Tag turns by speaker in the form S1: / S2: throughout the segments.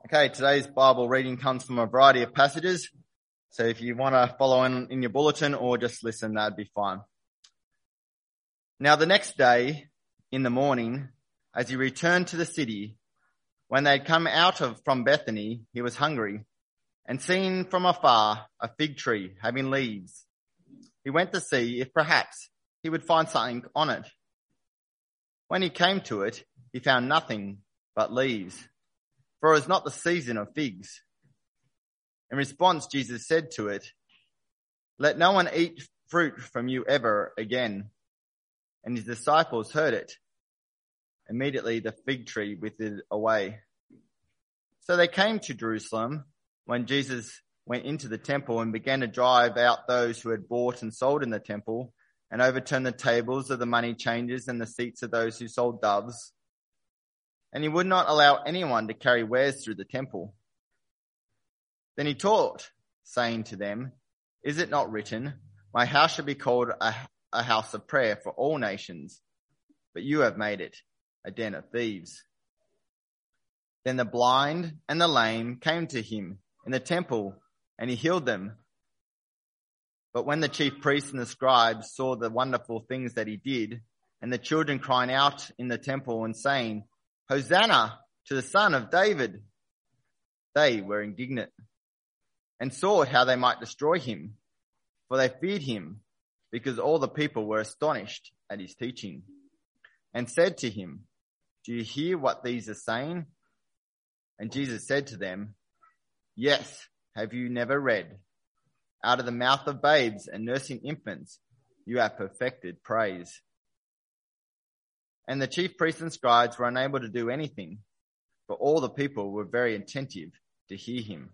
S1: Okay, today's Bible reading comes from a variety of passages. So if you want to follow in your bulletin or just listen, that'd be fine. Now the next day in the morning, as he returned to the city, when they had come from Bethany, he was hungry, and seeing from afar a fig tree having leaves, he went to see if perhaps he would find something on it. When he came to it, he found nothing but leaves, for it was not the season of figs. In response, Jesus said to it, "Let no one eat fruit from you ever again." And his disciples heard it. Immediately the fig tree withered away. So they came to Jerusalem when Jesus went into the temple and began to drive out those who had bought and sold in the temple, and overturn the tables of the money changers and the seats of those who sold doves. And he would not allow anyone to carry wares through the temple. Then he taught, saying to them, "Is it not written, 'My house shall be called a house of prayer for all nations,' but you have made it a den of thieves." Then the blind and the lame came to him in the temple, and he healed them. But when the chief priests and the scribes saw the wonderful things that he did, and the children crying out in the temple and saying, "Hosanna to the Son of David," they were indignant and sought how they might destroy him, for they feared him, because all the people were astonished at his teaching, and said to him, "Do you hear what these are saying?" And Jesus said to them, "Yes, have you never read, 'Out of the mouth of babes and nursing infants, you have perfected praise'?" And the chief priests and scribes were unable to do anything, for all the people were very attentive to hear him.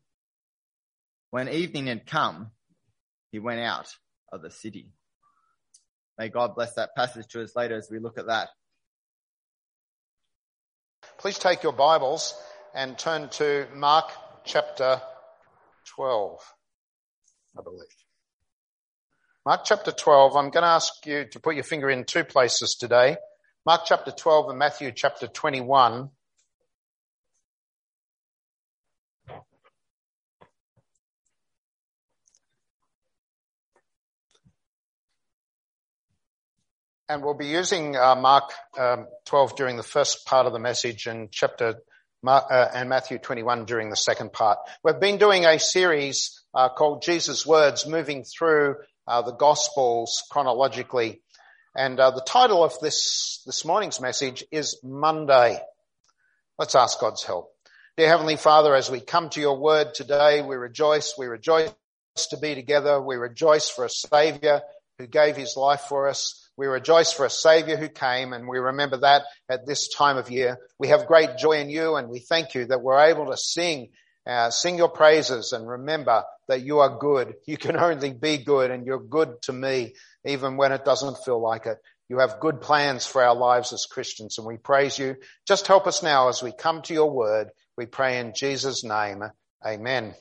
S1: When evening had come, he went out of the city. May God bless that passage to us later as we look at that.
S2: Please take your Bibles and turn to Mark chapter 12, I believe. Mark chapter 12, I'm going to ask you to put your finger in two places today. Mark chapter 12 and Matthew chapter 21. And we'll be using Mark 12 during the first part of the message and and Matthew 21 during the second part. We've been doing a series called Jesus' Words, moving through the Gospels chronologically. And the title of this morning's message is Monday. Let's ask God's help. Dear Heavenly Father, as we come to your word today, we rejoice to be together. We rejoice for a Saviour who gave his life for us. We rejoice for a Saviour who came, and we remember that at this time of year. We have great joy in you, and we thank you that we're able to sing your praises and remember that you are good. You can only be good, and you're good to me, even when it doesn't feel like it. You have good plans for our lives as Christians, and we praise you. Just help us now as we come to your word. We pray in Jesus' name. Amen.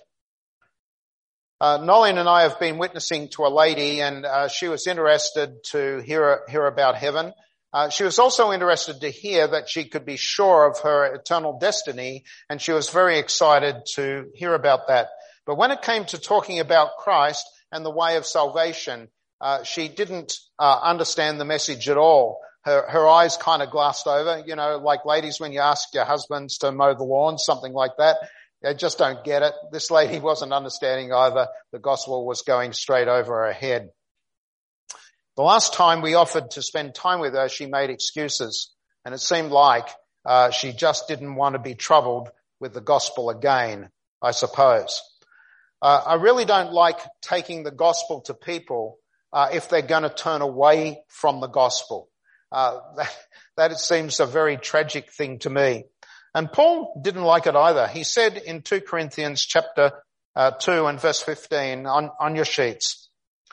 S2: Nolene and I have been witnessing to a lady, and she was interested to hear about heaven. She was also interested to hear that she could be sure of her eternal destiny, and she was very excited to hear about that. But when it came to talking about Christ and the way of salvation, she didn't understand the message at all. Her eyes kind of glassed over, like ladies when you ask your husbands to mow the lawn, something like that. They just don't get it. This lady wasn't understanding either. The gospel was going straight over her head. The last time we offered to spend time with her, she made excuses, and it seemed like she just didn't want to be troubled with the gospel again, I suppose. I really don't like taking the gospel to people if they're going to turn away from the gospel. That it seems a very tragic thing to me. And Paul didn't like it either. He said in 2 Corinthians chapter 2 and verse 15 on your sheets,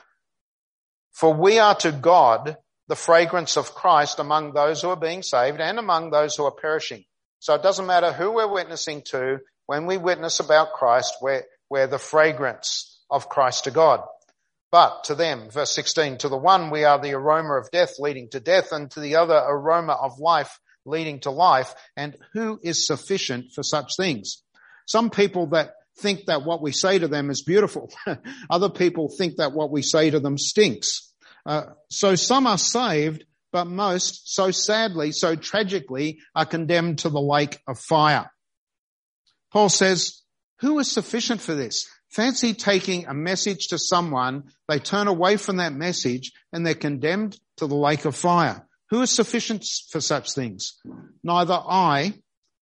S2: "For we are to God the fragrance of Christ among those who are being saved and among those who are perishing." So it doesn't matter who we're witnessing to. When we witness about Christ, we're the fragrance of Christ to God. But to them, verse 16, "To the one we are the aroma of death leading to death, and to the other aroma of life leading to life. And who is sufficient for such things? Some people that think that what we say to them is beautiful. Other people think that what we say to them stinks. So some are saved, but most, so sadly, so tragically, are condemned to the lake of fire. Paul says, who is sufficient for this? Fancy taking a message to someone, they turn away from that message, and they're condemned to the lake of fire. Who is sufficient for such things? Neither I,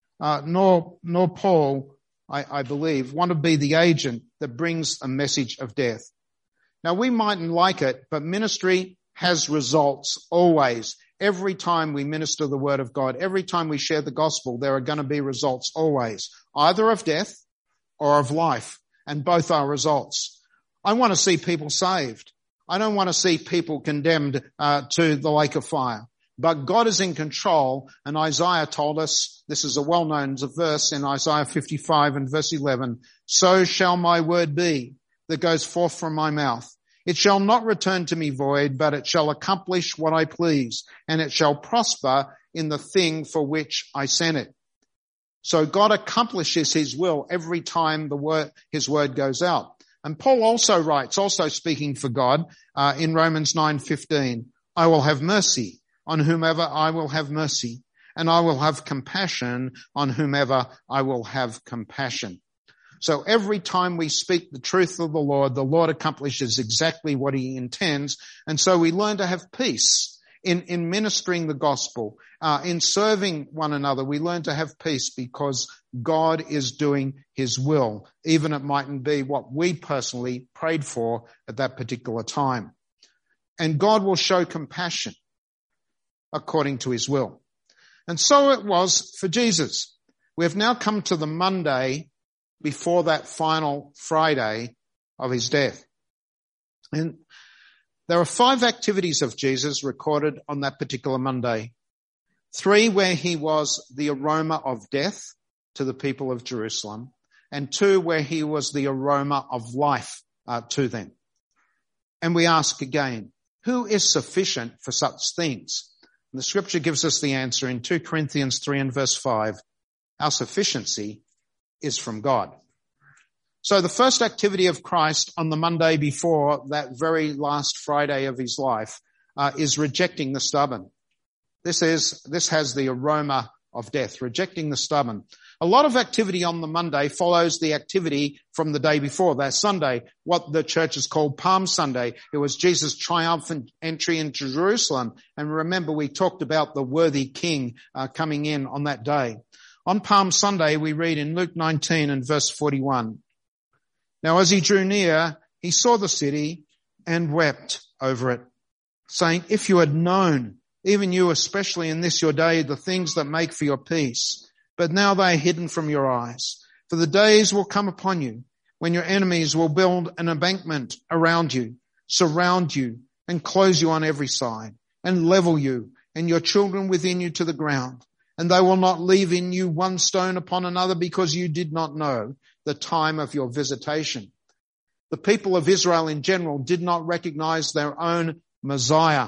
S2: nor Paul, I believe, want to be the agent that brings a message of death. Now, we mightn't like it, but ministry has results always. Every time we minister the word of God, every time we share the gospel, there are going to be results always, either of death or of life, and both are results. I want to see people saved. I don't want to see people condemned to the lake of fire. But God is in control, and Isaiah told us, this is a well-known verse in Isaiah 55 and verse 11, so shall my word be that goes forth from my mouth. It shall not return to me void, but it shall accomplish what I please, and it shall prosper in the thing for which I sent it. So God accomplishes his will every time his word goes out. And Paul also writes, also speaking for God, in Romans 9:15, I will have mercy on whomever I will have mercy, and I will have compassion on whomever I will have compassion. So every time we speak the truth of the Lord accomplishes exactly what he intends. And so we learn to have peace in ministering the gospel, in serving one another. We learn to have peace because God is doing his will, even it mightn't be what we personally prayed for at that particular time. And God will show compassion according to his will. And so it was for Jesus. We have now come to the Monday before that final Friday of his death. And there are 5 activities of Jesus recorded on that particular Monday. 3 where he was the aroma of death to the people of Jerusalem, and 2 where he was the aroma of life to them. And we ask again, who is sufficient for such things? And the scripture gives us the answer in 2 Corinthians 3 and verse 5. Our sufficiency is from God. So the first activity of Christ on the Monday before that very last Friday of his life is rejecting the stubborn. This has the aroma of death, rejecting the stubborn. A lot of activity on the Monday follows the activity from the day before, that Sunday, what the church has called Palm Sunday. It was Jesus' triumphant entry into Jerusalem. And remember, we talked about the worthy king coming in on that day. On Palm Sunday, we read in Luke 19 and verse 41. Now, as he drew near, he saw the city and wept over it, saying, if you had known, even you especially in this your day, the things that make for your peace, but now they are hidden from your eyes. For the days will come upon you when your enemies will build an embankment around you, surround you, and close you on every side, and level you and your children within you to the ground. And they will not leave in you one stone upon another, because you did not know the time of your visitation. The people of Israel in general did not recognize their own Messiah.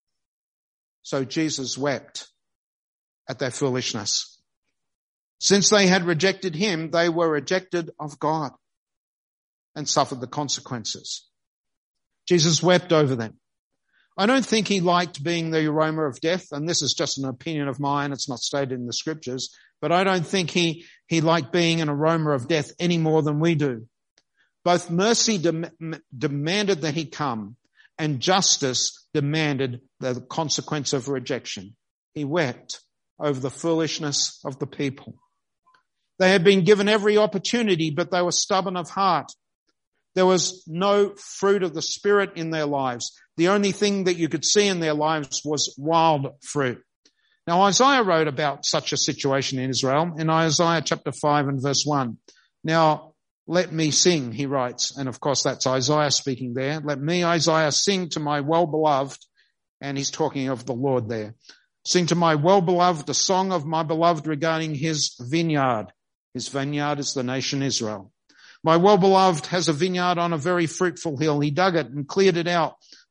S2: So Jesus wept at their foolishness. Since they had rejected him, they were rejected of God and suffered the consequences. Jesus wept over them. I don't think he liked being the aroma of death, and this is just an opinion of mine. It's not stated in the scriptures, but I don't think he liked being an aroma of death any more than we do. Both mercy demanded that he come, and justice demanded the consequence of rejection. He wept over the foolishness of the people. They had been given every opportunity, but they were stubborn of heart. There was no fruit of the Spirit in their lives. The only thing that you could see in their lives was wild fruit. Now, Isaiah wrote about such a situation in Israel in Isaiah chapter 5 and verse 1. Now, let me sing, he writes. And of course, that's Isaiah speaking there. Let me, Isaiah, sing to my well-beloved. And he's talking of the Lord there. Sing to my well-beloved a song of my beloved regarding his vineyard. His vineyard is the nation Israel. My well-beloved has a vineyard on a very fruitful hill. He dug it and cleared it out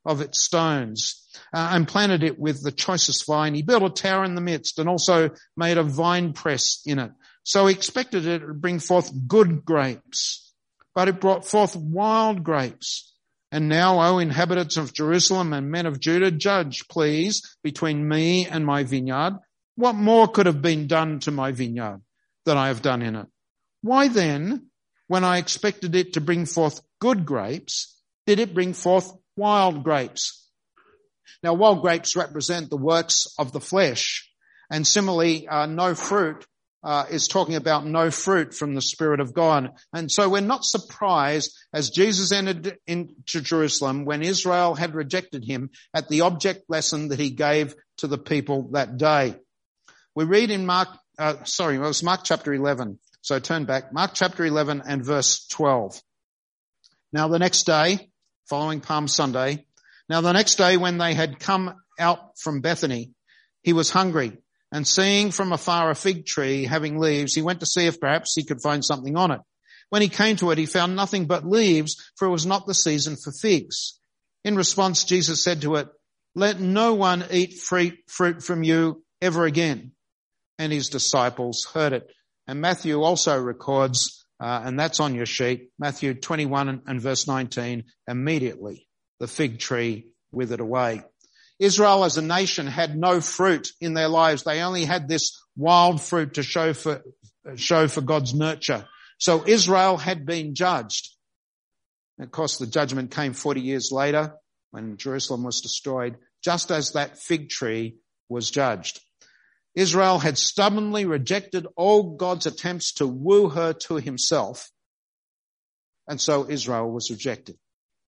S3: of its stones, and planted it with the choicest vine. He built a tower in the midst and also made a vine press in it. So he expected it to bring forth good grapes, but it brought forth wild grapes. And now, O inhabitants of Jerusalem and men of Judah, judge, please, between me and my vineyard. What more could have been done to my vineyard than I have done in it? Why then, when I expected it to bring forth good grapes, did it bring forth wild grapes? Now, wild grapes represent the works of the flesh. And similarly, no fruit is talking about no fruit from the Spirit of God. And so we're not surprised as Jesus entered into Jerusalem when Israel had rejected him at the object lesson that he gave to the people that day. We read in Mark chapter 11. So turn back, Mark chapter 11 and verse 12. Now the next day, following Palm Sunday, when they had come out from Bethany, he was hungry. And seeing from afar a fig tree having leaves, he went to see if perhaps he could find something on it. When he came to it, he found nothing but leaves, for it was not the season for figs. In response, Jesus said to it, "Let no one eat fruit from you ever again." And his disciples heard it. And Matthew also records, and that's on your sheet, Matthew 21 and verse 19, immediately the fig tree withered away. Israel as a nation had no fruit in their lives. They only had this wild fruit to show for God's nurture. So Israel had been judged. And of course, the judgment came 40 years later when Jerusalem was destroyed, just as that fig tree was judged. Israel had stubbornly rejected all God's attempts to woo her to himself. And so Israel was rejected.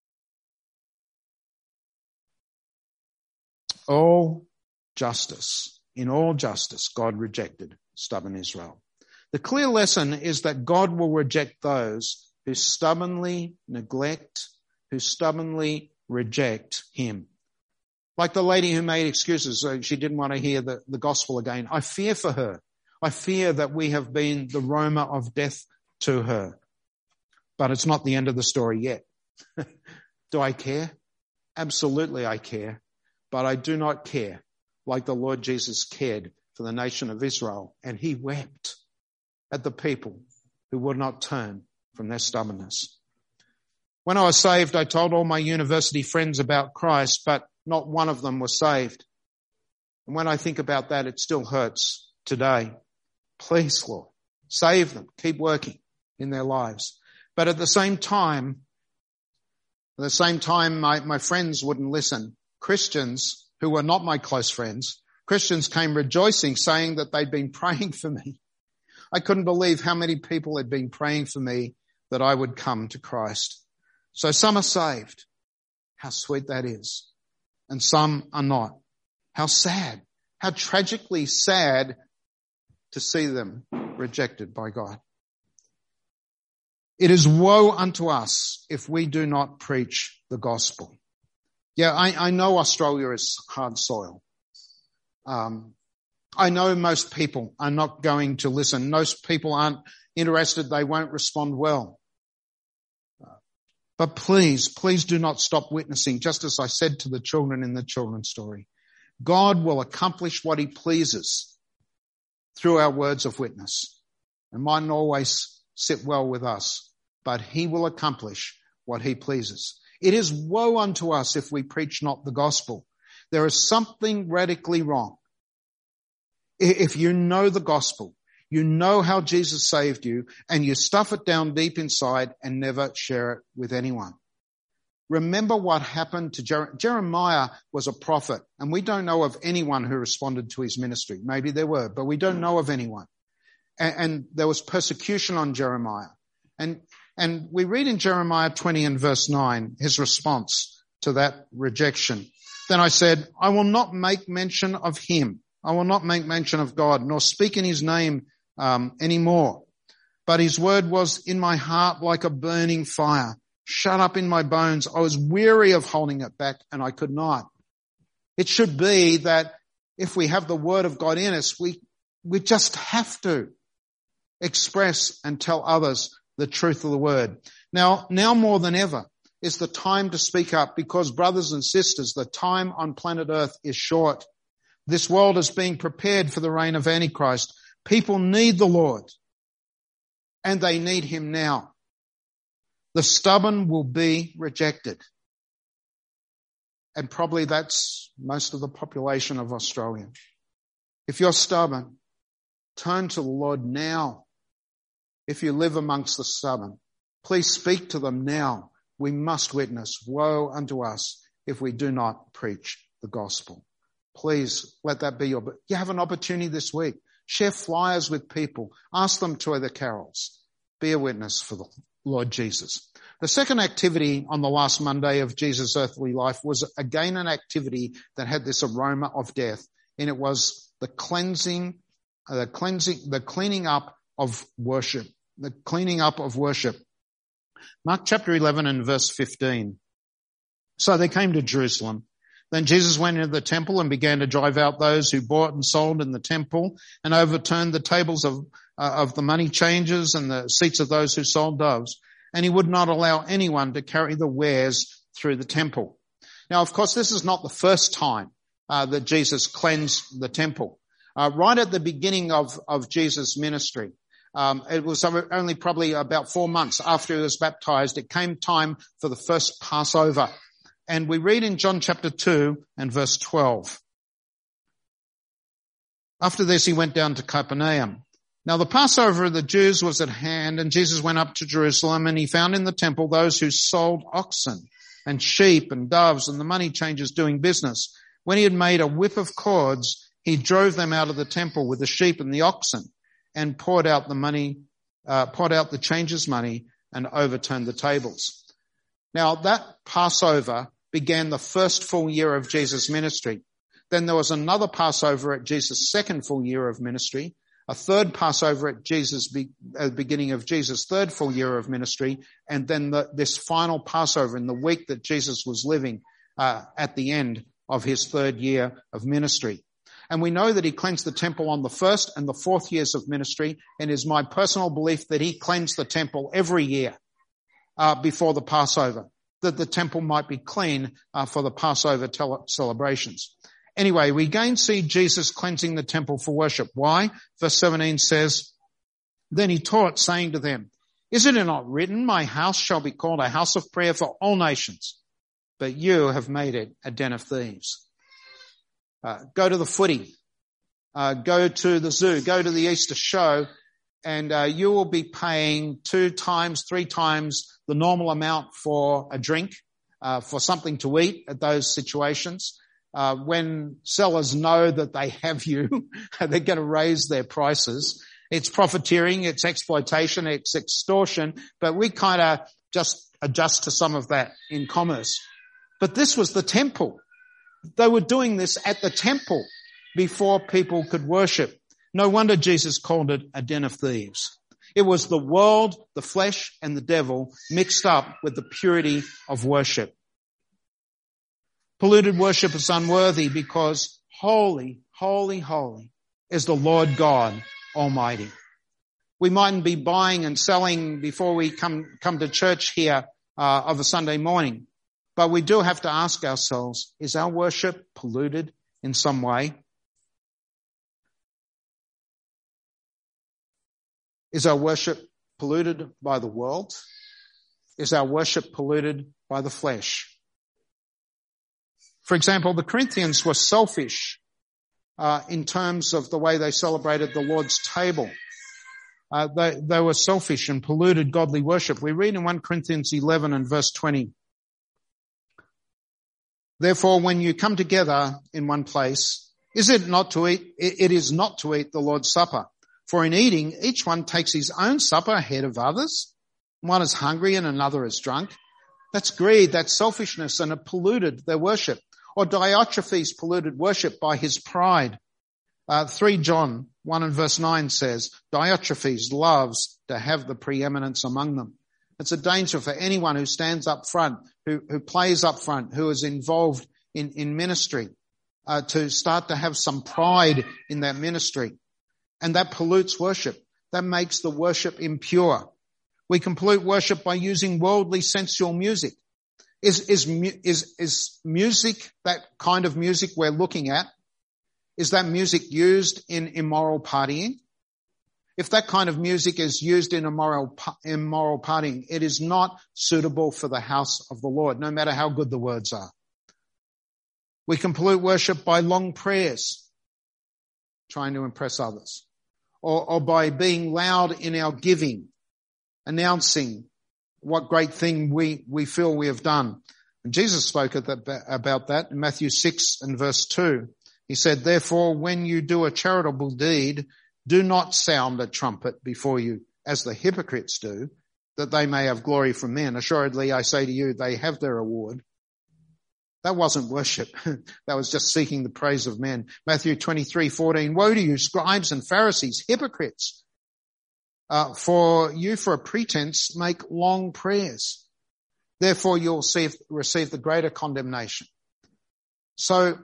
S3: In all justice, God rejected stubborn Israel. The clear lesson is that God will reject those who stubbornly neglect, who stubbornly reject him. Like the lady who made excuses, so she didn't want to hear the gospel again. I fear for her. I fear that we have been the aroma of death to her. But it's not the end of the story yet. Do I care? Absolutely I care. But I do not care like the Lord Jesus cared for the nation of Israel. And he wept at the people who would not turn from their stubbornness. When I was saved, I told all my university friends about Christ, but not one of them was saved. And when I think about that, it still hurts today. Please, Lord, save them. Keep working in their lives. But at the same time, my friends wouldn't listen. Christians who were not my close friends, Christians came rejoicing, saying that they'd been praying for me. I couldn't believe how many people had been praying for me that I would come to Christ. So some are saved. How sweet that is. And some are not. How sad, how tragically sad to see them rejected by God. It is woe unto us if we do not preach the gospel. Yeah, I know Australia is hard soil. I know most people are not going to listen. Most people aren't interested. They won't respond well. But please do not stop witnessing, just as I said to the children in the children's story. God will accomplish what he pleases through our words of witness. It mightn't always sit well with us, but he will accomplish what he pleases. It is woe unto us if we preach not the gospel. There is something radically wrong. If you know the gospel, you know how Jesus saved you, and you stuff it down deep inside and never share it with anyone. Remember what happened to Jeremiah was a prophet, and we don't know of anyone who responded to his ministry. Maybe there were, but we don't know of anyone. And there was persecution on Jeremiah. And we read in Jeremiah 20 and verse 9, his response to that rejection. Then I said, I will not make mention of him. I will not make mention of God, nor speak in his name anymore. But his word was in my heart like a burning fire, shut up in my bones. I was weary of holding it back, and I could not. It should be that if we have the word of God in us, we just have to express and tell others the truth of the word. Now more than ever, is the time to speak up, because brothers and sisters, the time on planet Earth is short. This world is being prepared for the reign of Antichrist. People need the Lord, and they need him now. The stubborn will be rejected. And probably that's most of the population of Australia. If you're stubborn, turn to the Lord now. If you live amongst the stubborn, please speak to them now. We must witness. Woe unto us if we do not preach the gospel. Please let that be you have an opportunity this week. Share flyers with people. Ask them to the carols. Be a witness for the Lord Jesus. The second activity on the last Monday of Jesus' earthly life was again an activity that had this aroma of death, and it was the cleaning up of worship. The cleaning up of worship. Mark chapter 11 and verse 15. So they came to Jerusalem. Then Jesus went into the temple and began to drive out those who bought and sold in the temple, and overturned the tables of the money changers and the seats of those who sold doves. And he would not allow anyone to carry the wares through the temple. Now, of course, this is not the first time that Jesus cleansed the temple. Right at the beginning of Jesus' ministry, it was only probably about 4 months after he was baptized, it came time for the first Passover. And we read in John chapter 2 and verse 12. After this, he went down to Capernaum. Now the Passover of the Jews was at hand, and Jesus went up to Jerusalem, and he found in the temple those who sold oxen and sheep and doves and the money changers doing business. When he had made a whip of cords, he drove them out of the temple with the sheep and the oxen, and poured out the changers' money, and overturned the tables. Now that Passover began the first full year of Jesus' ministry. Then there was another Passover at Jesus' second full year of ministry, a third Passover at the beginning of Jesus' third full year of ministry, and then this final Passover in the week that Jesus was living at the end of his third year of ministry. And we know that he cleansed the temple on the first and the fourth years of ministry, and it is my personal belief that he cleansed the temple every year before the Passover, that the temple might be clean for the Passover celebrations. Anyway, we again see Jesus cleansing the temple for worship. Why? Verse 17 says, Then he taught, saying to them, Is it not written, My house shall be called a house of prayer for all nations, but you have made it a den of thieves. Go to the footy, go to the zoo, go to the Easter show, and you will be paying 2 times, 3 times the normal amount for a drink, for something to eat at those situations. When sellers know that they have you, they're going to raise their prices. It's profiteering, it's exploitation, it's extortion, but we kind of just adjust to some of that in commerce. But this was the temple. They were doing this at the temple before people could worship. No wonder Jesus called it a den of thieves. It was the world, the flesh, and the devil mixed up with the purity of worship. Polluted worship is unworthy because holy, holy, holy is the Lord God Almighty. We mightn't be buying and selling before we come to church here of a Sunday morning, but we do have to ask ourselves, is our worship polluted in some way? Is our worship polluted by the world? Is our worship polluted by the flesh? For example, the Corinthians were selfish in terms of the way they celebrated the Lord's table. They were selfish and polluted godly worship. We read in 1 Corinthians 11 and verse 20. Therefore, when you come together in one place, it is not to eat the Lord's Supper. For in eating, each one takes his own supper ahead of others. One is hungry and another is drunk. That's greed, that's selfishness, and it polluted their worship. Or Diotrephes polluted worship by his pride. 3 John 1 and verse 9 says, Diotrephes loves to have the preeminence among them. It's a danger for anyone who stands up front, who plays up front, who is involved in ministry, to start to have some pride in that ministry. And that pollutes worship. That makes the worship impure. We can pollute worship by using worldly sensual music. Is music, that kind of music we're looking at, is that music used in immoral partying? If that kind of music is used in immoral partying, it is not suitable for the house of the Lord, no matter how good the words are. We can pollute worship by long prayers, trying to impress others, or by being loud in our giving, announcing what great thing we feel we have done. And Jesus spoke about that in Matthew 6 and verse 2. He said, therefore, when you do a charitable deed, do not sound a trumpet before you, as the hypocrites do, that they may have glory from men. Assuredly, I say to you, they have their reward. That wasn't worship. That was just seeking the praise of men. Matthew 23:14, woe to you, scribes and Pharisees, hypocrites! For you, for a pretense, make long prayers. Therefore, you'll receive the greater condemnation. So,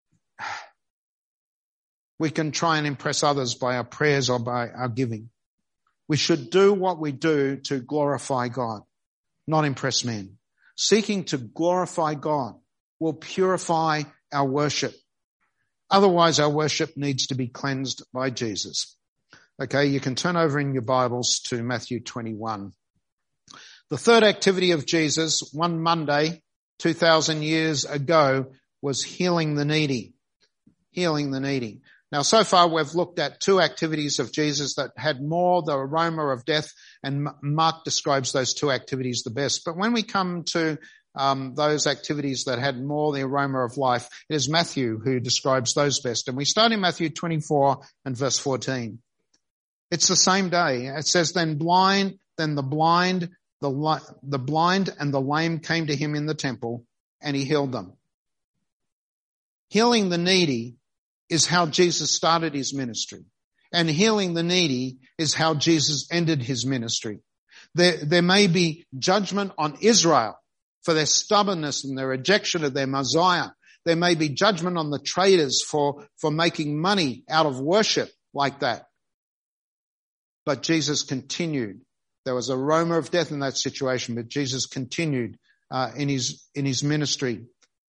S3: we can try and impress others by our prayers or by our giving. We should do what we do to glorify God, not impress men. Seeking to glorify God will purify our worship. Otherwise, our worship needs to be cleansed by Jesus. Okay, you can turn over in your Bibles to Matthew 21. The third activity of Jesus, one Monday, 2,000 years ago, was healing the needy. Healing the needy. Now, so far we've looked at two activities of Jesus that had more the aroma of death, and Mark describes those two activities the best. But when we come to those activities that had more the aroma of life, it is Matthew who describes those best. And we start in Matthew 24 and verse 14. It's the same day. It says, then the blind and the lame came to him in the temple, and he healed them. Healing the needy is how Jesus started his ministry. And healing the needy is how Jesus ended his ministry. There may be judgment on Israel for their stubbornness and their rejection of their Messiah. There may be judgment on the traders for making money out of worship like that. But Jesus continued. There was an aroma of death in that situation, but Jesus continued in his ministry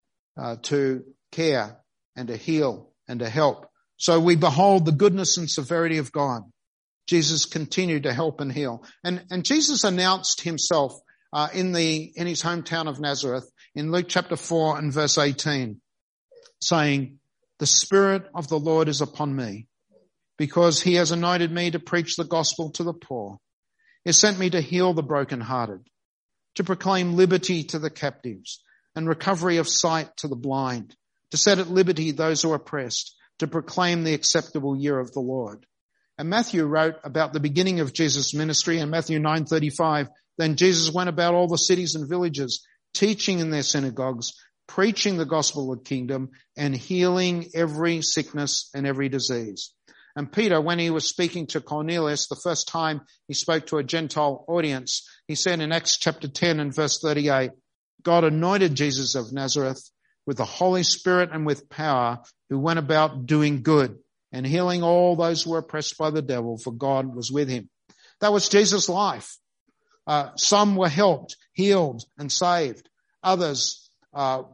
S3: to care and to heal and to help. So we behold the goodness and severity of God. Jesus continued to help and heal. And Jesus announced himself in his hometown of Nazareth in Luke chapter 4 and verse 18, saying, the Spirit of the Lord is upon me, because he has anointed me to preach the gospel to the poor. He sent me to heal the brokenhearted, to proclaim liberty to the captives and recovery of sight to the blind, to set at liberty those who are oppressed, to proclaim the acceptable year of the Lord. And Matthew wrote about the beginning of Jesus' ministry in Matthew 9:35. Then Jesus went about all the cities and villages, teaching in their synagogues, preaching the gospel of the kingdom, and healing every sickness and every disease. And Peter, when he was speaking to Cornelius, the first time he spoke to a Gentile audience, he said in Acts chapter 10 and verse 38, God anointed Jesus of Nazareth with the Holy Spirit and with power, who went about doing good and healing all those who were oppressed by the devil, for God was with him. That was Jesus' life. Some were helped, healed, and saved. Others were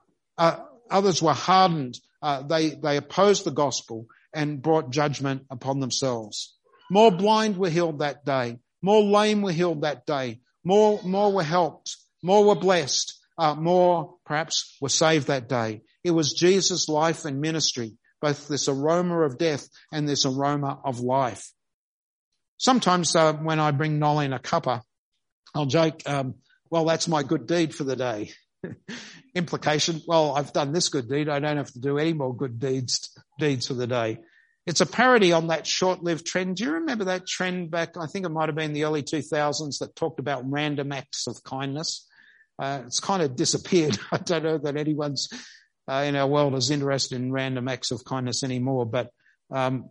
S3: hardened. They opposed the gospel and brought judgment upon themselves. More blind were healed that day. More lame were healed that day. More were helped. More were blessed. More perhaps were saved that day. It was Jesus' life and ministry, both this aroma of death and this aroma of life. Sometimes when I bring Nolene a cuppa, I'll joke, well, that's my good deed for the day. Implication, well, I've done this good deed. I don't have to do any more good deeds for the day. It's a parody on that short-lived trend. Do you remember that trend back, I think it might have been the early 2000s, that talked about random acts of kindness? It's kind of disappeared. I don't know that anyone's in our world is interested in random acts of kindness anymore, but the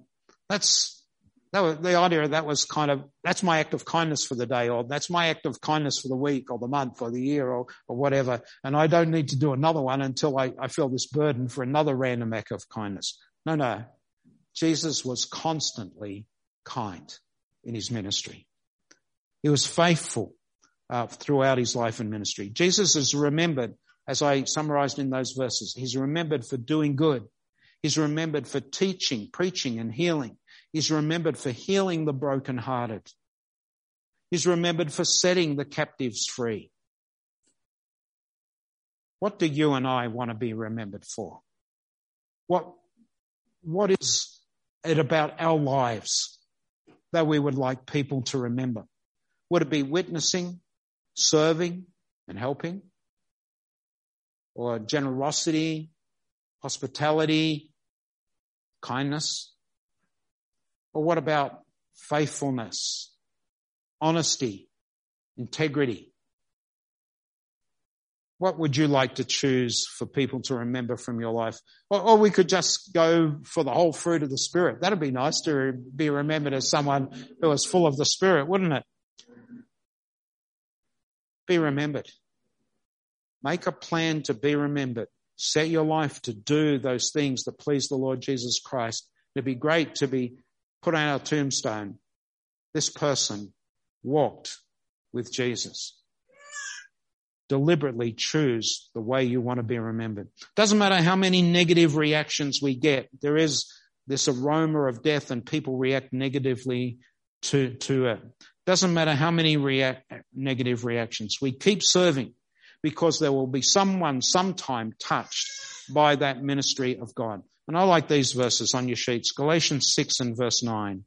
S3: idea of that was kind of, that's my act of kindness for the day, or that's my act of kindness for the week or the month or the year or whatever, and I don't need to do another one until I feel this burden for another random act of kindness. No. Jesus was constantly kind in his ministry. He was faithful throughout his life and ministry. Jesus is remembered, as I summarized in those verses, he's remembered for doing good. He's remembered for teaching, preaching, and healing. He's remembered for healing the brokenhearted. He's remembered for setting the captives free. What do you and I want to be remembered for? What is it about our lives that we would like people to remember? Would it be witnessing, serving, and helping? Or generosity, hospitality, kindness? Or what about faithfulness, honesty, integrity? What would you like to choose for people to remember from your life? Or we could just go for the whole fruit of the Spirit. That'd be nice to be remembered as someone who was full of the Spirit, wouldn't it? Be remembered. Make a plan to be remembered. Set your life to do those things that please the Lord Jesus Christ. It'd be great to be put on our tombstone. This person walked with Jesus. Deliberately choose the way you want to be remembered. Doesn't matter how many negative reactions we get. There is this aroma of death and people react negatively to it. Doesn't matter how many negative reactions. We keep serving because there will be someone sometime touched by that ministry of God. And I like these verses on your sheets. Galatians 6 and verse 9.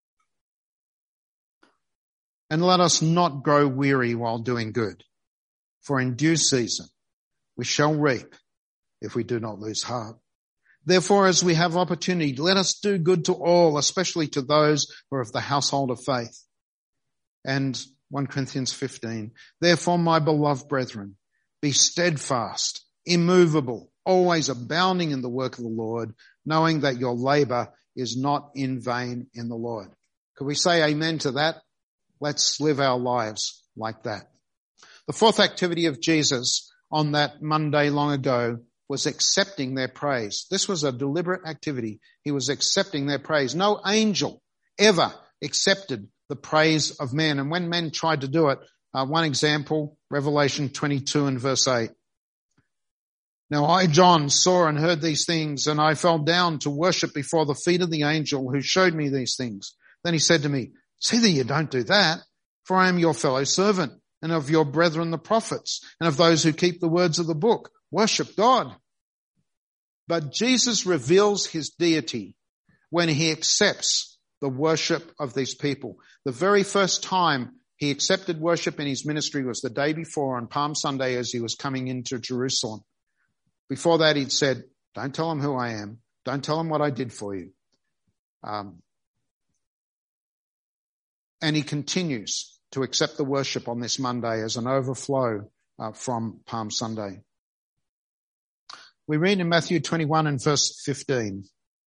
S3: And let us not grow weary while doing good. For in due season we shall reap if we do not lose heart. Therefore, as we have opportunity, let us do good to all, especially to those who are of the household of faith. And 1 Corinthians 15. Therefore, my beloved brethren, be steadfast, immovable, always abounding in the work of the Lord, knowing that your labor is not in vain in the Lord. Could we say amen to that? Let's live our lives like that. The fourth activity of Jesus on that Monday long ago was accepting their praise. This was a deliberate activity. He was accepting their praise. No angel ever accepted the praise of men. And when men tried to do it, one example, Revelation 22 and verse 8. Now I, John, saw and heard these things, and I fell down to worship before the feet of the angel who showed me these things. Then he said to me, see that you don't do that, for I am your fellow servant, and of your brethren the prophets, and of those who keep the words of the book. Worship God. But Jesus reveals his deity when he accepts the worship of these people. The very first time he accepted worship in his ministry was the day before on Palm Sunday as he was coming into Jerusalem. Before that he'd said, don't tell them who I am. Don't tell them what I did for you. And he continues to accept the worship on this Monday as an overflow from Palm Sunday. We read in Matthew 21 and verse 15.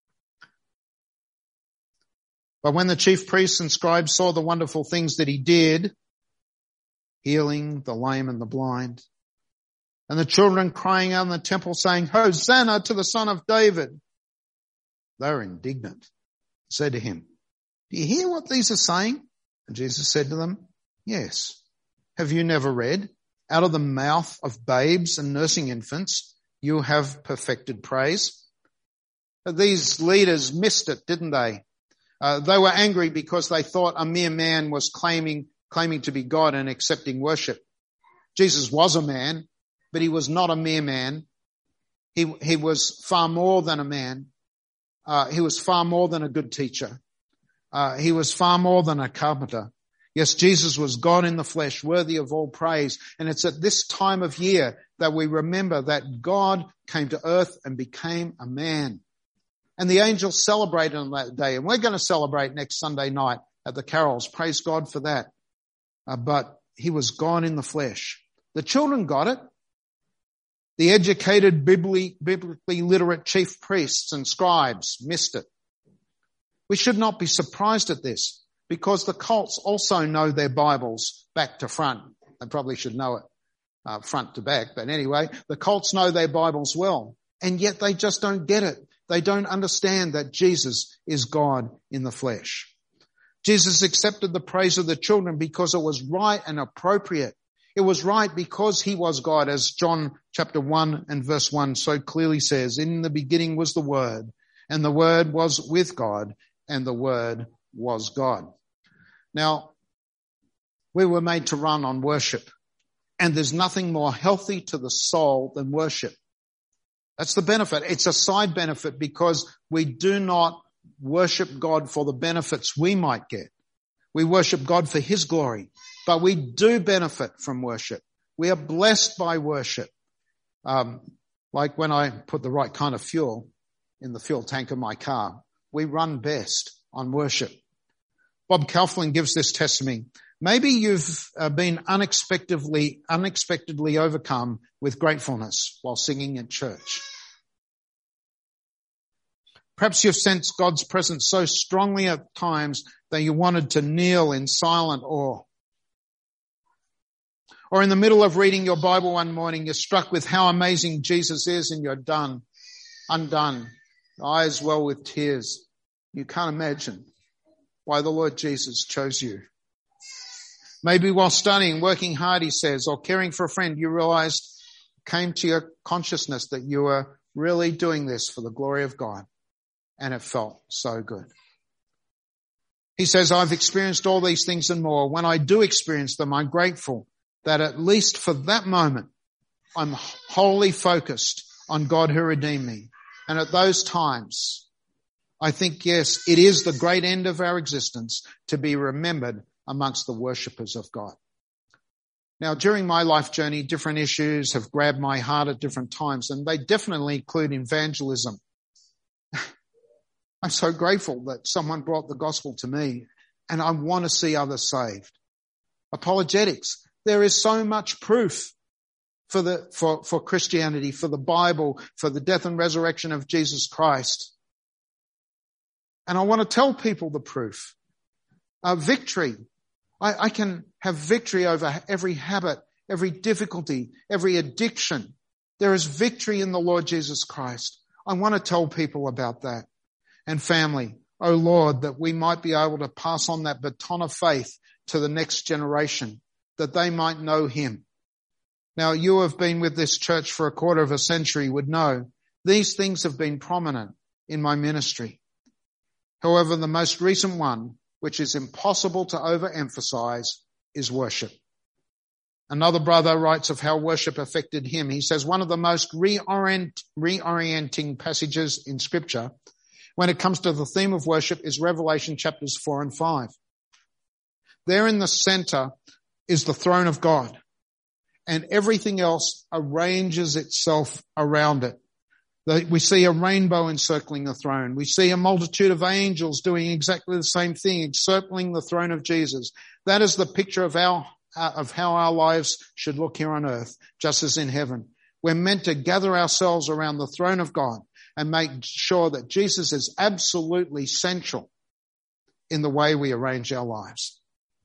S3: But when the chief priests and scribes saw the wonderful things that he did, healing the lame and the blind, and the children crying out in the temple saying, Hosanna to the Son of David, they were indignant, said to him, do you hear what these are saying? And Jesus said to them, yes. Have you never read, out of the mouth of babes and nursing infants, you have perfected praise? These leaders missed it, didn't they? They were angry because they thought a mere man was claiming to be God and accepting worship. Jesus was a man, but he was not a mere man. He was far more than a man. He was far more than a good teacher. He was far more than a carpenter. Yes, Jesus was God in the flesh, worthy of all praise. And it's at this time of year that we remember that God came to earth and became a man. And the angels celebrated on that day. And we're going to celebrate next Sunday night at the carols. Praise God for that. But he was God in the flesh. The children got it. The educated, biblically literate chief priests and scribes missed it. We should not be surprised at this because the cults also know their Bibles back to front. They probably should know it front to back. But anyway, the cults know their Bibles well. And yet they just don't get it. They don't understand that Jesus is God in the flesh. Jesus accepted the praise of the children because it was right and appropriate It was right because he was God, as John chapter 1 and verse 1 so clearly says, in the beginning was the Word, and the Word was with God, and the Word was God. Now, we were made to run on worship, and there's nothing more healthy to the soul than worship. That's the benefit. It's a side benefit because we do not worship God for the benefits we might get. We worship God for his glory, but we do benefit from worship. We are blessed by worship. Like when I put the right kind of fuel in the fuel tank of my car, we run best on worship. Bob Kauflin gives this testimony. Maybe you've been unexpectedly overcome with gratefulness while singing at church. Perhaps you've sensed God's presence so strongly at times that you wanted to kneel in silent awe. Or in the middle of reading your Bible one morning, you're struck with how amazing Jesus is and you're undone, eyes well with tears. You can't imagine why the Lord Jesus chose you. Maybe while studying, working hard, he says, or caring for a friend, you realized, came to your consciousness that you were really doing this for the glory of God. And it felt so good. He says, I've experienced all these things and more. When I do experience them, I'm grateful that at least for that moment, I'm wholly focused on God who redeemed me. And at those times, I think, yes, it is the great end of our existence to be remembered amongst the worshippers of God. Now, during my life journey, different issues have grabbed my heart at different times, and they definitely include evangelism. I'm so grateful that someone brought the gospel to me, and I want to see others saved. Apologetics. There is so much proof for Christianity, for the Bible, for the death and resurrection of Jesus Christ. And I want to tell people the proof. Victory. I can have victory over every habit, every difficulty, every addiction. There is victory in the Lord Jesus Christ. I want to tell people about that. And family, oh Lord, that we might be able to pass on that baton of faith to the next generation, that they might know him. Now, you have been with this church for a quarter of a century would know these things have been prominent in my ministry. However, the most recent one, which is impossible to overemphasize, is worship. Another brother writes of how worship affected him. He says one of the most reorienting passages in Scripture when it comes to the theme of worship is Revelation chapters 4 and 5. There in the center is the throne of God, and everything else arranges itself around it. We see a rainbow encircling the throne. We see a multitude of angels doing exactly the same thing, encircling the throne of Jesus. That is the picture of how our lives should look here on earth, just as in heaven. We're meant to gather ourselves around the throne of God and make sure that Jesus is absolutely central in the way we arrange our lives.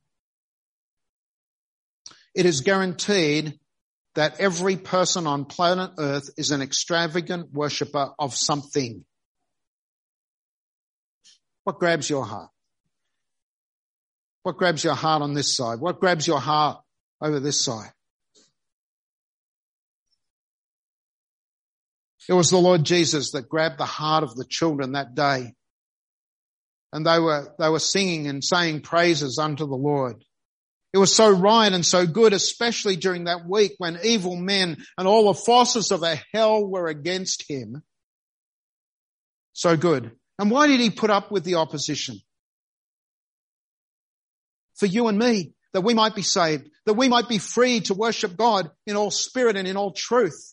S3: It is guaranteed that every person on planet Earth is an extravagant worshipper of something. What grabs your heart? What grabs your heart on this side? What grabs your heart over this side? It was the Lord Jesus that grabbed the heart of the children that day. And they were singing and saying praises unto the Lord. It was so right and so good, especially during that week when evil men and all the forces of hell were against him. So good. And why did he put up with the opposition? For you and me, that we might be saved, that we might be free to worship God in all spirit and in all truth.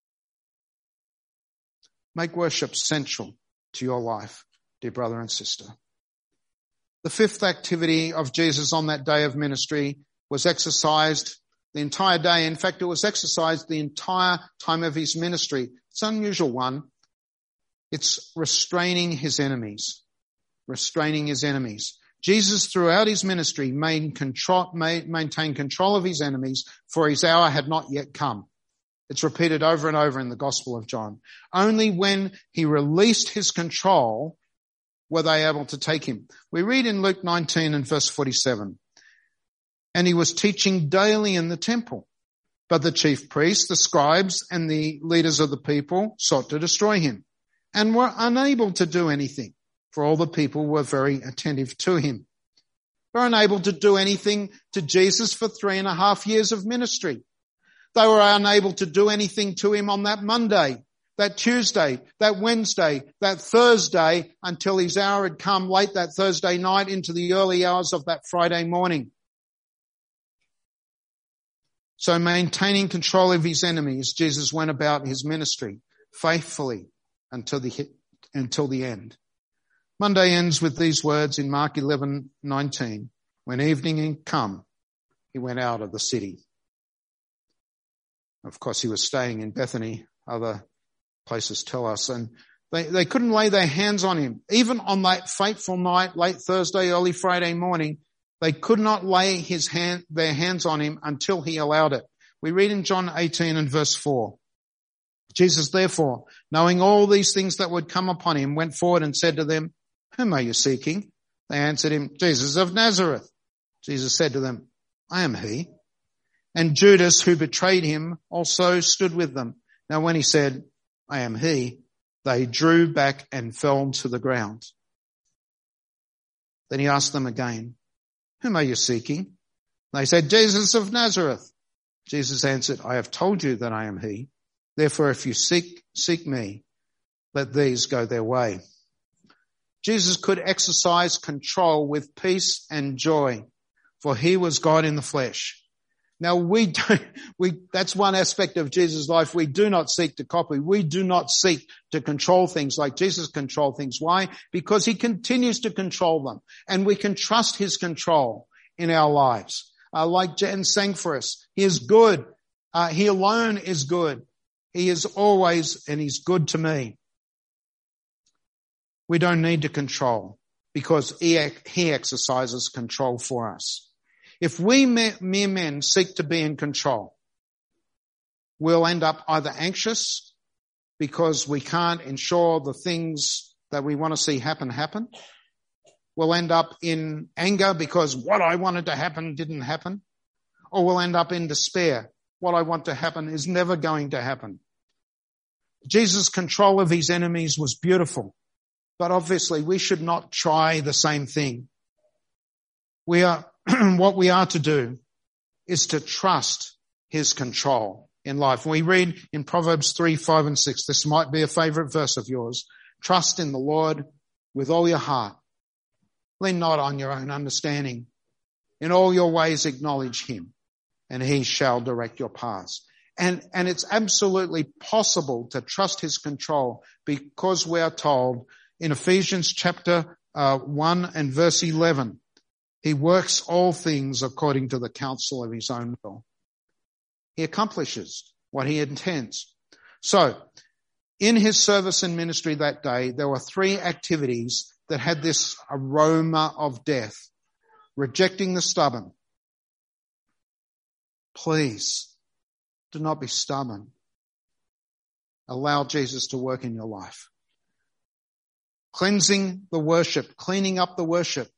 S3: Make worship central to your life, dear brother and sister. The fifth activity of Jesus on that day of ministry was exercised the entire day. In fact, it was exercised the entire time of his ministry. It's an unusual one. It's restraining his enemies. Restraining his enemies. Jesus, throughout his ministry, maintained control of his enemies, for his hour had not yet come. It's repeated over and over in the Gospel of John. Only when he released his control were they able to take him. We read in Luke 19 and verse 47. and he was teaching daily in the temple. But the chief priests, the scribes, and the leaders of the people sought to destroy him and were unable to do anything, for all the people were very attentive to him. They were unable to do anything to Jesus for 3.5 years of ministry. They were unable to do anything to him on that Monday, that Tuesday, that Wednesday, that Thursday, until his hour had come late that Thursday night into the early hours of that Friday morning. So maintaining control of his enemies, Jesus went about his ministry faithfully until the end. Monday ends with these words in Mark 11:19. When evening had come, he went out of the city. Of course, he was staying in Bethany, other places tell us, and they couldn't lay their hands on him. Even on that fateful night, late Thursday, early Friday morning, they could not lay their hands on him until he allowed it. We read in John 18 and verse 4. Jesus, therefore, knowing all these things that would come upon him, went forward and said to them, whom are you seeking? They answered him, Jesus of Nazareth. Jesus said to them, I am he. And Judas, who betrayed him, also stood with them. Now when he said, I am he, they drew back and fell to the ground. Then he asked them again, whom are you seeking? They said, Jesus of Nazareth. Jesus answered, I have told you that I am he. Therefore, if you seek me, let these go their way. Jesus could exercise control with peace and joy, for he was God in the flesh. Now that's one aspect of Jesus' life we do not seek to copy. We do not seek to control things like Jesus controlled things. Why? Because he continues to control them, and we can trust his control in our lives. Like Jen sang for us, he is good. He alone is good. He is always, and he's good to me. We don't need to control because he exercises control for us. If we mere men seek to be in control, we'll end up either anxious because we can't ensure the things that we want to see happen. We'll end up in anger because what I wanted to happen didn't happen. Or we'll end up in despair. What I want to happen is never going to happen. Jesus' control of his enemies was beautiful, but obviously we should not try the same thing. What we are to do is to trust his control in life. We read in Proverbs 3, 5 and 6. This might be a favorite verse of yours. Trust in the Lord with all your heart. Lean not on your own understanding. In all your ways acknowledge him, and he shall direct your paths. And it's absolutely possible to trust his control because we are told in Ephesians chapter 1 and verse 11, he works all things according to the counsel of his own will. He accomplishes what he intends. So, in his service and ministry that day, there were 3 activities that had this aroma of death. Rejecting the stubborn. Please, do not be stubborn. Allow Jesus to work in your life. Cleansing the worship, cleaning up the worship.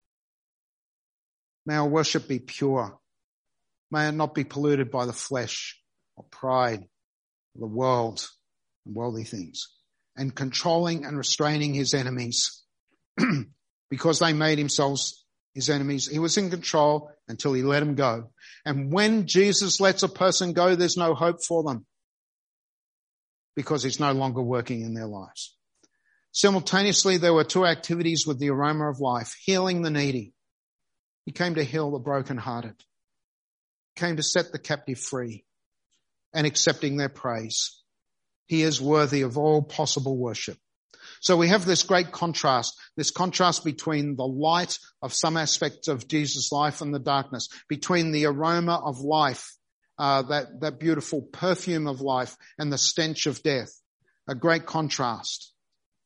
S3: May our worship be pure. May it not be polluted by the flesh or pride, or the world and worldly things. And controlling and restraining his enemies because they made themselves his enemies. He was in control until he let them go. And when Jesus lets a person go, there's no hope for them because he's no longer working in their lives. Simultaneously, there were 2 activities with the aroma of life: healing the needy. He came to heal the brokenhearted, came to set the captive free, and accepting their praise. He is worthy of all possible worship. So we have this great contrast between the light of some aspects of Jesus' life and the darkness, between the aroma of life, that beautiful perfume of life, and the stench of death. A great contrast.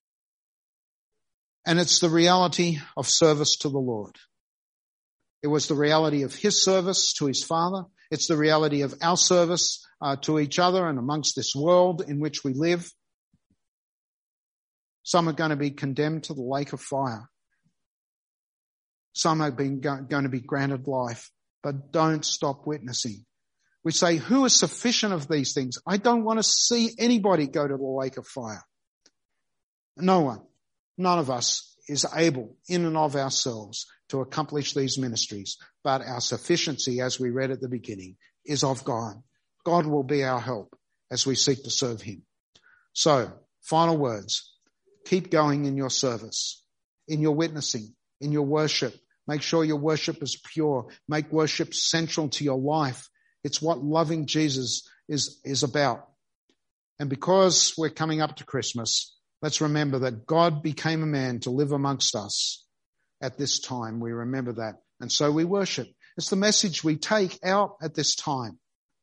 S3: And it's the reality of service to the Lord. It was the reality of his service to his Father. It's the reality of our service to each other and amongst this world in which we live. Some are going to be condemned to the lake of fire. Some are going to be granted life. but don't stop witnessing. We say, who is sufficient of these things? I don't want to see anybody go to the lake of fire. No one, none of us is able in and of ourselves to accomplish these ministries, but our sufficiency, as we read at the beginning, is of God. God will be our help as we seek to serve him. So, final words. Keep going in your service, in your witnessing, in your worship. Make sure your worship is pure. Make worship central to your life. It's what loving Jesus is about. And because we're coming up to Christmas, let's remember that God became a man to live amongst us at this time. We remember that. And so we worship. It's the message we take out at this time.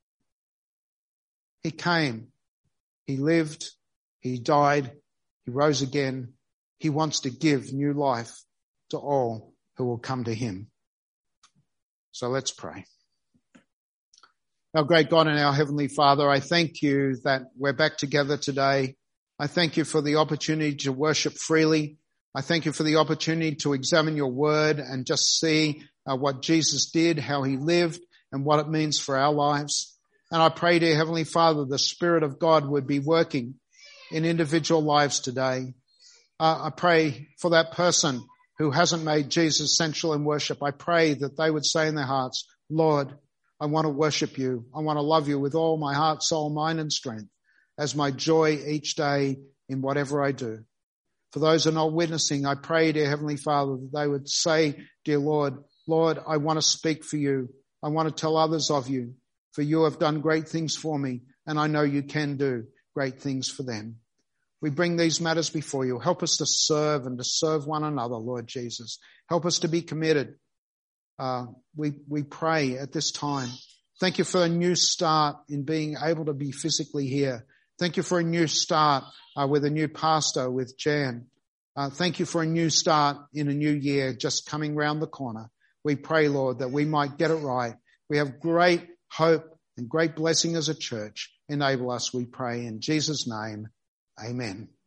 S3: He came. He lived. He died. He rose again. He wants to give new life to all who will come to him. So let's pray. Our great God and our Heavenly Father, I thank you that we're back together today. I thank you for the opportunity to worship freely. I thank you for the opportunity to examine your word and just see what Jesus did, how he lived, and what it means for our lives. And I pray, dear Heavenly Father, the Spirit of God would be working in individual lives today. I pray for that person who hasn't made Jesus central in worship. I pray that they would say in their hearts, Lord, I want to worship you. I want to love you with all my heart, soul, mind, and strength as my joy each day in whatever I do. For those who are not witnessing, I pray, dear Heavenly Father, that they would say, dear Lord, I want to speak for you. I want to tell others of you, for you have done great things for me, and I know you can do great things for them. We bring these matters before you. Help us to serve and to serve one another, Lord Jesus. Help us to be committed. We pray at this time. Thank you for a new start in being able to be physically here. Thank you for a new start with a new pastor, with Jan. Thank you for a new start in a new year just coming round the corner. We pray, Lord, that we might get it right. We have great hope and great blessing as a church. Enable us, we pray, in Jesus' name. Amen.